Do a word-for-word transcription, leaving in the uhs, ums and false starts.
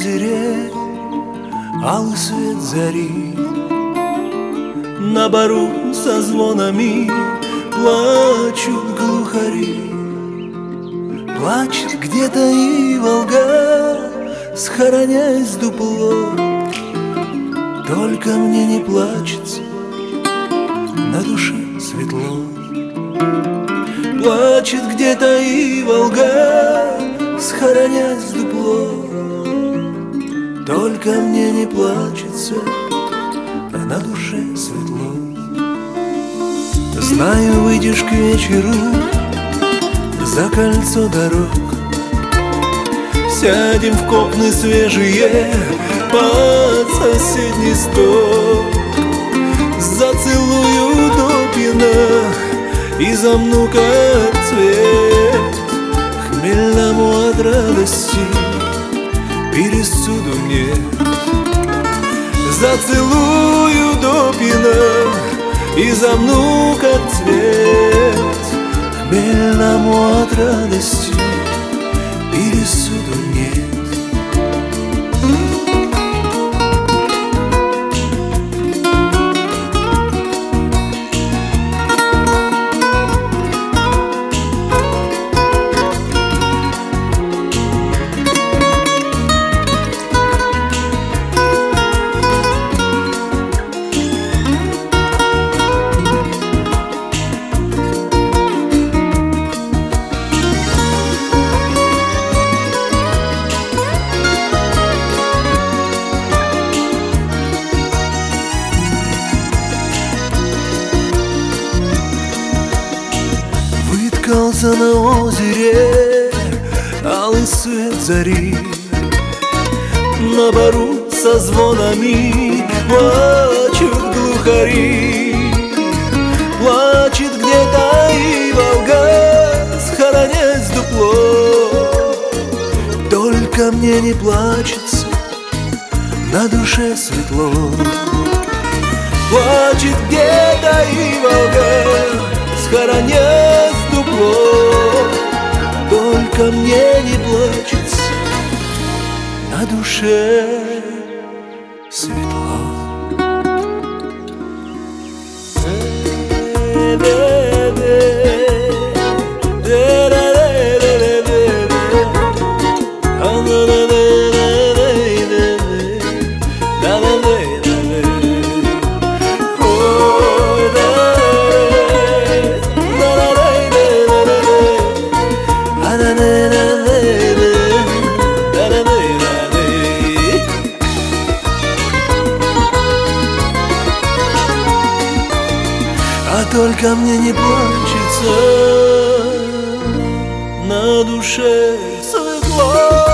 озере алый свет зари. На бару со звонами плачут глухари. Плачет где-то и Волга, схоронясь в дупло. Только мне не плачется, на душе светло. Плачет где-то и Волга, схоронясь в дупло. Только мне не плачется, а на душе светло. Знаю, выйдешь к вечеру за кольцо дорог, сядем в копны свежие под соседний стол. Зацелую до пьяна и замну как цвет, хмельному от радости пересуду нет. Зацелую до пьяна и замну как цвет, хмельному от радости пересуду нет. Выткался на озере алый свет зари. На бару со звонами плачут глухари. Плачет где-то и Волга, схоронясь в дупло. Только мне не плачется, на душе светло. Плачет где-то и Волга, схоронясь в дупло. Только мне не плачется, на душе светло. А только мне не плачется, на душе светло.